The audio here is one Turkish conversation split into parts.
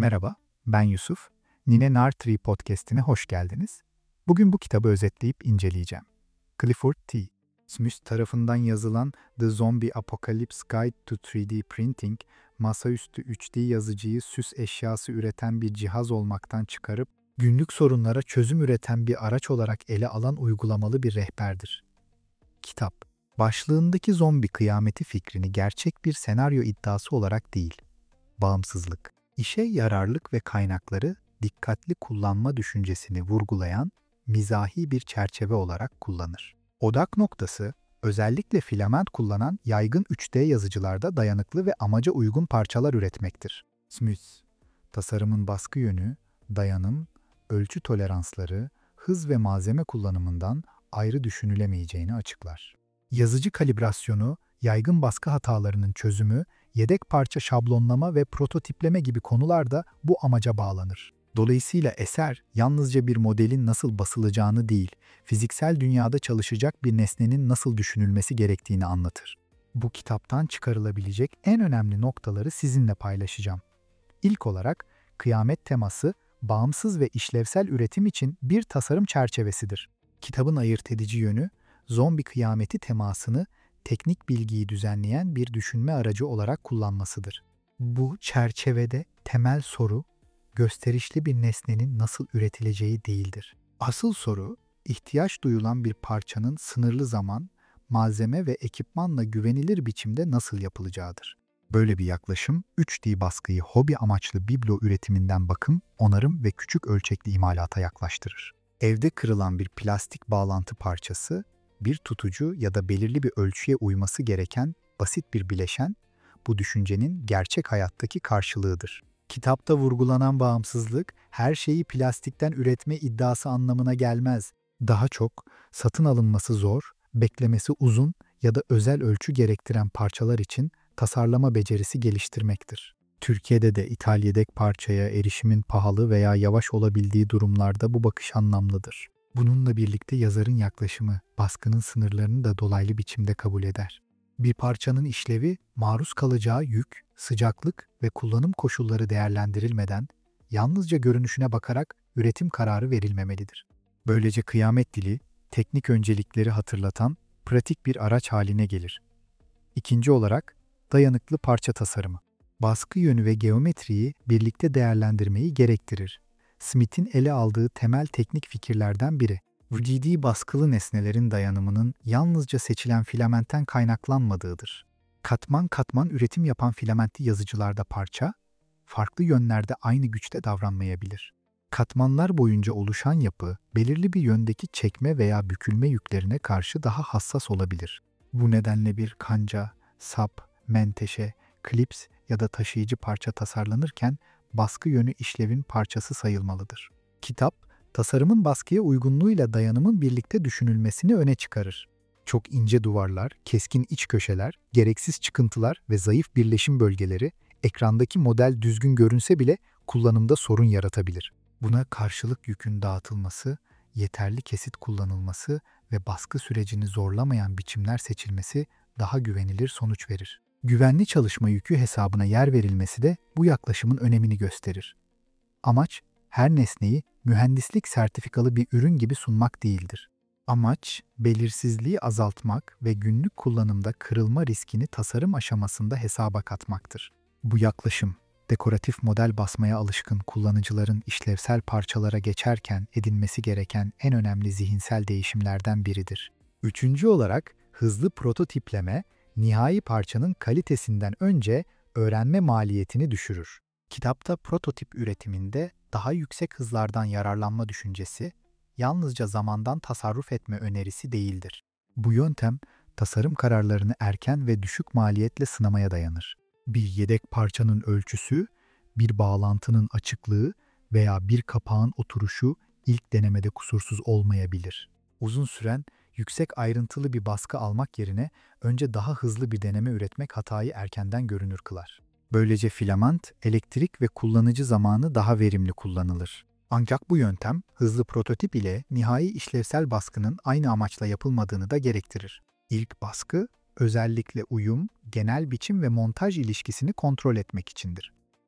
Merhaba, ben Yusuf. Nine Nartree podcast'ine hoş geldiniz. Bugün bu kitabı özetleyip inceleyeceğim. Clifford T. Smith tarafından yazılan The Zombie Apocalypse Guide to 3D Printing, masaüstü 3D yazıcıyı süs eşyası üreten bir cihaz olmaktan çıkarıp, günlük sorunlara çözüm üreten bir araç olarak ele alan uygulamalı bir rehberdir. Kitap, başlığındaki zombi kıyameti fikrini gerçek bir senaryo iddiası olarak değil, bağımsızlık, İşe yararlık ve kaynakları dikkatli kullanma düşüncesini vurgulayan mizahi bir çerçeve olarak kullanır. Odak noktası, özellikle filament kullanan yaygın 3D yazıcılarda dayanıklı ve amaca uygun parçalar üretmektir. Smith, tasarımın baskı yönü, dayanım, ölçü toleransları, hız ve malzeme kullanımından ayrı düşünülemeyeceğini açıklar. Yazıcı kalibrasyonu, yaygın baskı hatalarının çözümü, yedek parça şablonlama ve prototipleme gibi konular da bu amaca bağlanır. Dolayısıyla eser yalnızca bir modelin nasıl basılacağını değil, fiziksel dünyada çalışacak bir nesnenin nasıl düşünülmesi gerektiğini anlatır. Bu kitaptan çıkarılabilecek en önemli noktaları sizinle paylaşacağım. İlk olarak, kıyamet teması, bağımsız ve işlevsel üretim için bir tasarım çerçevesidir. Kitabın ayırt edici yönü, zombi kıyameti temasını teknik bilgiyi düzenleyen bir düşünme aracı olarak kullanmasıdır. Bu çerçevede temel soru, gösterişli bir nesnenin nasıl üretileceği değildir. Asıl soru, ihtiyaç duyulan bir parçanın sınırlı zaman, malzeme ve ekipmanla güvenilir biçimde nasıl yapılacağıdır. Böyle bir yaklaşım, 3D baskıyı hobi amaçlı biblo üretiminden bakım, onarım ve küçük ölçekli imalata yaklaştırır. Evde kırılan bir plastik bağlantı parçası, bir tutucu ya da belirli bir ölçüye uyması gereken basit bir bileşen, bu düşüncenin gerçek hayattaki karşılığıdır. Kitapta vurgulanan bağımsızlık, her şeyi plastikten üretme iddiası anlamına gelmez. Daha çok, satın alınması zor, beklemesi uzun ya da özel ölçü gerektiren parçalar için tasarlama becerisi geliştirmektir. Türkiye'de de ithal yedek parçaya erişimin pahalı veya yavaş olabildiği durumlarda bu bakış anlamlıdır. Bununla birlikte yazarın yaklaşımı, baskının sınırlarını da dolaylı biçimde kabul eder. Bir parçanın işlevi, maruz kalacağı yük, sıcaklık ve kullanım koşulları değerlendirilmeden, yalnızca görünüşüne bakarak üretim kararı verilmemelidir. Böylece kıyamet dili, teknik öncelikleri hatırlatan pratik bir araç haline gelir. İkinci olarak, dayanıklı parça tasarımı. Baskı yönü ve geometriyi birlikte değerlendirmeyi gerektirir. Smith'in ele aldığı temel teknik fikirlerden biri, vücudi baskılı nesnelerin dayanımının yalnızca seçilen filamentten kaynaklanmadığıdır. Katman katman üretim yapan filamentli yazıcılarda parça, farklı yönlerde aynı güçte davranmayabilir. Katmanlar boyunca oluşan yapı, belirli bir yöndeki çekme veya bükülme yüklerine karşı daha hassas olabilir. Bu nedenle bir kanca, sap, menteşe, klips ya da taşıyıcı parça tasarlanırken baskı yönü işlevin parçası sayılmalıdır. Kitap, tasarımın baskıya uygunluğuyla dayanımın birlikte düşünülmesini öne çıkarır. Çok ince duvarlar, keskin iç köşeler, gereksiz çıkıntılar ve zayıf birleşim bölgeleri ekrandaki model düzgün görünse bile kullanımda sorun yaratabilir. Buna karşılık yükün dağıtılması, yeterli kesit kullanılması ve baskı sürecini zorlamayan biçimler seçilmesi daha güvenilir sonuç verir. Güvenli çalışma yükü hesabına yer verilmesi de bu yaklaşımın önemini gösterir. Amaç, her nesneyi mühendislik sertifikalı bir ürün gibi sunmak değildir. Amaç, belirsizliği azaltmak ve günlük kullanımda kırılma riskini tasarım aşamasında hesaba katmaktır. Bu yaklaşım, dekoratif model basmaya alışkın kullanıcıların işlevsel parçalara geçerken edinmesi gereken en önemli zihinsel değişimlerden biridir. Üçüncü olarak, hızlı prototipleme, nihai parçanın kalitesinden önce öğrenme maliyetini düşürür. Kitapta prototip üretiminde daha yüksek hızlardan yararlanma düşüncesi, yalnızca zamandan tasarruf etme önerisi değildir. Bu yöntem, tasarım kararlarını erken ve düşük maliyetle sınamaya dayanır. Bir yedek parçanın ölçüsü, bir bağlantının açıklığı veya bir kapağın oturuşu ilk denemede kusursuz olmayabilir. Uzun süren, yüksek ayrıntılı bir baskı almak yerine önce daha hızlı bir deneme üretmek hatayı erkenden görünür kılar. Böylece filament, elektrik ve kullanıcı zamanı daha verimli kullanılır. Ancak bu yöntem, hızlı prototip ile nihai işlevsel baskının aynı amaçla yapılmadığını da gerektirir. İlk baskı, özellikle uyum, genel biçim ve montaj ilişkisini kontrol etmek içindir.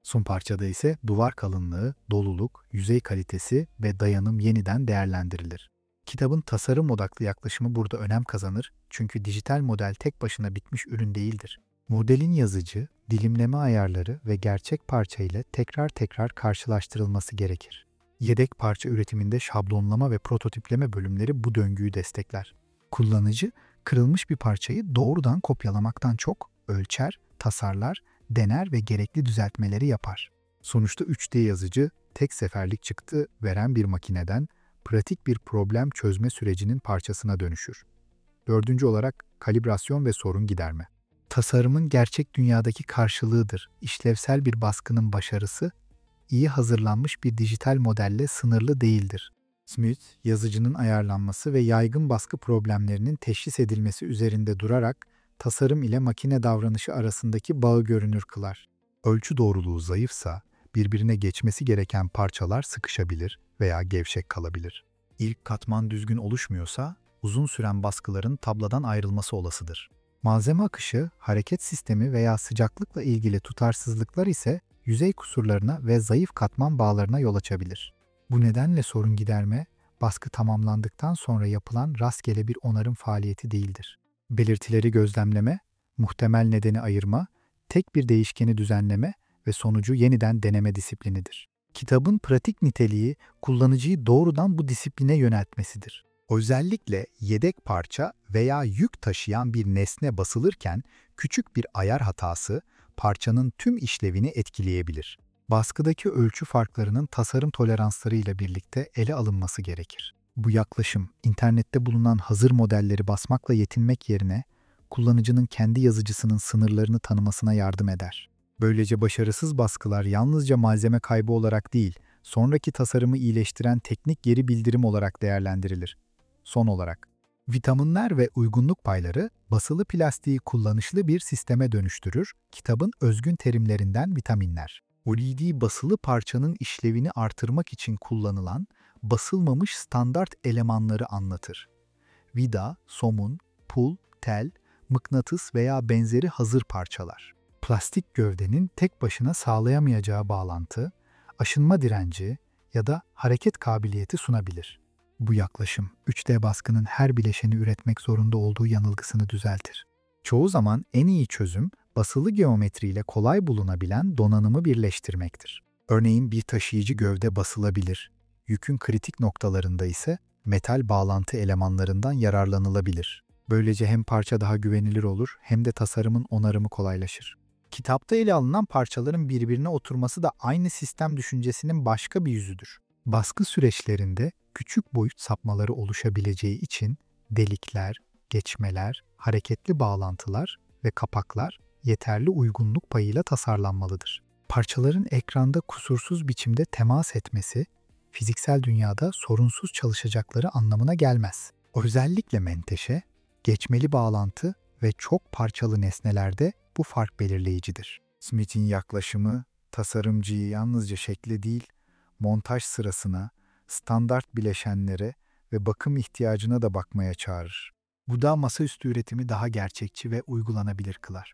Son parçada ise duvar kalınlığı, doluluk, yüzey kalitesi ve dayanım yeniden değerlendirilir. Kitabın tasarım odaklı yaklaşımı burada önem kazanır çünkü dijital model tek başına bitmiş ürün değildir. Modelin yazıcı, dilimleme ayarları ve gerçek parça ile tekrar tekrar karşılaştırılması gerekir. Yedek parça üretiminde şablonlama ve prototipleme bölümleri bu döngüyü destekler. Kullanıcı, kırılmış bir parçayı doğrudan kopyalamaktan çok ölçer, tasarlar, dener ve gerekli düzeltmeleri yapar. Sonuçta 3D yazıcı, tek seferlik çıktı veren bir makineden pratik bir problem çözme sürecinin parçasına dönüşür. Dördüncü olarak kalibrasyon ve sorun giderme. Tasarımın gerçek dünyadaki karşılığıdır. İşlevsel bir baskının başarısı, iyi hazırlanmış bir dijital modelle sınırlı değildir. Smith, yazıcının ayarlanması ve yaygın baskı problemlerinin teşhis edilmesi üzerinde durarak tasarım ile makine davranışı arasındaki bağı görünür kılar. Ölçü doğruluğu zayıfsa, birbirine geçmesi gereken parçalar sıkışabilir veya gevşek kalabilir. İlk katman düzgün oluşmuyorsa, uzun süren baskıların tabladan ayrılması olasıdır. Malzeme akışı, hareket sistemi veya sıcaklıkla ilgili tutarsızlıklar ise yüzey kusurlarına ve zayıf katman bağlarına yol açabilir. Bu nedenle sorun giderme, baskı tamamlandıktan sonra yapılan rastgele bir onarım faaliyeti değildir. Belirtileri gözlemleme, muhtemel nedeni ayırma, tek bir değişkeni düzenleme ve sonucu yeniden deneme disiplinidir. Kitabın pratik niteliği, kullanıcıyı doğrudan bu disipline yöneltmesidir. Özellikle yedek parça veya yük taşıyan bir nesne basılırken küçük bir ayar hatası parçanın tüm işlevini etkileyebilir. Baskıdaki ölçü farklarının tasarım toleranslarıyla birlikte ele alınması gerekir. Bu yaklaşım, internette bulunan hazır modelleri basmakla yetinmek yerine kullanıcının kendi yazıcısının sınırlarını tanımasına yardım eder. Böylece başarısız baskılar yalnızca malzeme kaybı olarak değil, sonraki tasarımı iyileştiren teknik geri bildirim olarak değerlendirilir. Son olarak, vitaminler ve uygunluk payları basılı plastiği kullanışlı bir sisteme dönüştürür. Kitabın özgün terimlerinden vitaminler. OLED basılı parçanın işlevini artırmak için kullanılan basılmamış standart elemanları anlatır. Vida, somun, pul, tel, mıknatıs veya benzeri hazır parçalar. Plastik gövdenin tek başına sağlayamayacağı bağlantı, aşınma direnci ya da hareket kabiliyeti sunabilir. Bu yaklaşım, 3D baskının her bileşeni üretmek zorunda olduğu yanılgısını düzeltir. Çoğu zaman en iyi çözüm, basılı geometriyle kolay bulunabilen donanımı birleştirmektir. Örneğin bir taşıyıcı gövde basılabilir, yükün kritik noktalarında ise metal bağlantı elemanlarından yararlanılabilir. Böylece hem parça daha güvenilir olur hem de tasarımın onarımı kolaylaşır. Kitapta ele alınan parçaların birbirine oturması da aynı sistem düşüncesinin başka bir yüzüdür. Baskı süreçlerinde küçük boyut sapmaları oluşabileceği için delikler, geçmeler, hareketli bağlantılar ve kapaklar yeterli uygunluk payıyla tasarlanmalıdır. Parçaların ekranda kusursuz biçimde temas etmesi, fiziksel dünyada sorunsuz çalışacakları anlamına gelmez. Özellikle menteşe, geçmeli bağlantı ve çok parçalı nesnelerde bu fark belirleyicidir. Smith'in yaklaşımı, tasarımcıyı yalnızca şekle değil, montaj sırasına, standart bileşenlere ve bakım ihtiyacına da bakmaya çağırır. Bu da masaüstü üretimi daha gerçekçi ve uygulanabilir kılar.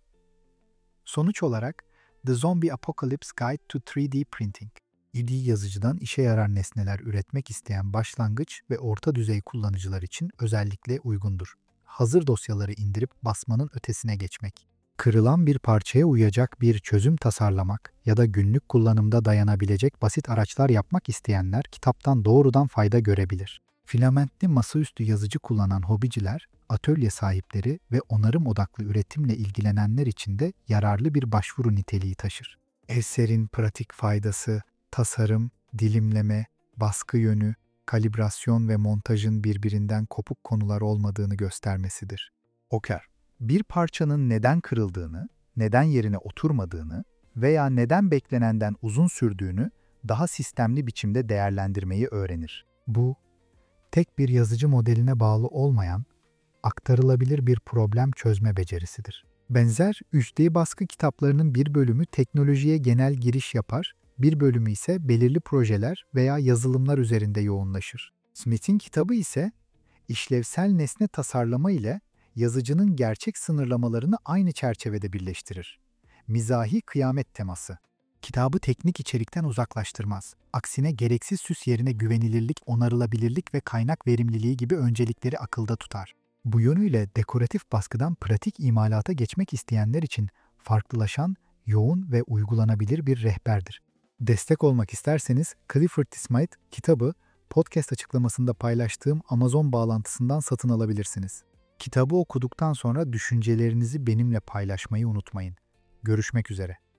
Sonuç olarak, The Zombie Apocalypse Guide to 3D Printing, 3D yazıcıdan işe yarar nesneler üretmek isteyen başlangıç ve orta düzey kullanıcılar için özellikle uygundur. Hazır dosyaları indirip basmanın ötesine geçmek, kırılan bir parçaya uyacak bir çözüm tasarlamak ya da günlük kullanımda dayanabilecek basit araçlar yapmak isteyenler kitaptan doğrudan fayda görebilir. Filamentli masaüstü yazıcı kullanan hobiciler, atölye sahipleri ve onarım odaklı üretimle ilgilenenler için de yararlı bir başvuru niteliği taşır. Eserin pratik faydası, tasarım, dilimleme, baskı yönü, kalibrasyon ve montajın birbirinden kopuk konular olmadığını göstermesidir. Oker, bir parçanın neden kırıldığını, neden yerine oturmadığını veya neden beklenenden uzun sürdüğünü daha sistemli biçimde değerlendirmeyi öğrenir. Bu, tek bir yazıcı modeline bağlı olmayan, aktarılabilir bir problem çözme becerisidir. Benzer 3D baskı kitaplarının bir bölümü teknolojiye genel giriş yapar, bir bölümü ise belirli projeler veya yazılımlar üzerinde yoğunlaşır. Smith'in kitabı ise işlevsel nesne tasarlama ile yazıcının gerçek sınırlamalarını aynı çerçevede birleştirir. Mizahi kıyamet teması. Kitabı teknik içerikten uzaklaştırmaz. Aksine gereksiz süs yerine güvenilirlik, onarılabilirlik ve kaynak verimliliği gibi öncelikleri akılda tutar. Bu yönüyle dekoratif baskıdan pratik imalata geçmek isteyenler için farklılaşan, yoğun ve uygulanabilir bir rehberdir. Destek olmak isterseniz Clifford T. Smith kitabı podcast açıklamasında paylaştığım Amazon bağlantısından satın alabilirsiniz. Kitabı okuduktan sonra düşüncelerinizi benimle paylaşmayı unutmayın. Görüşmek üzere.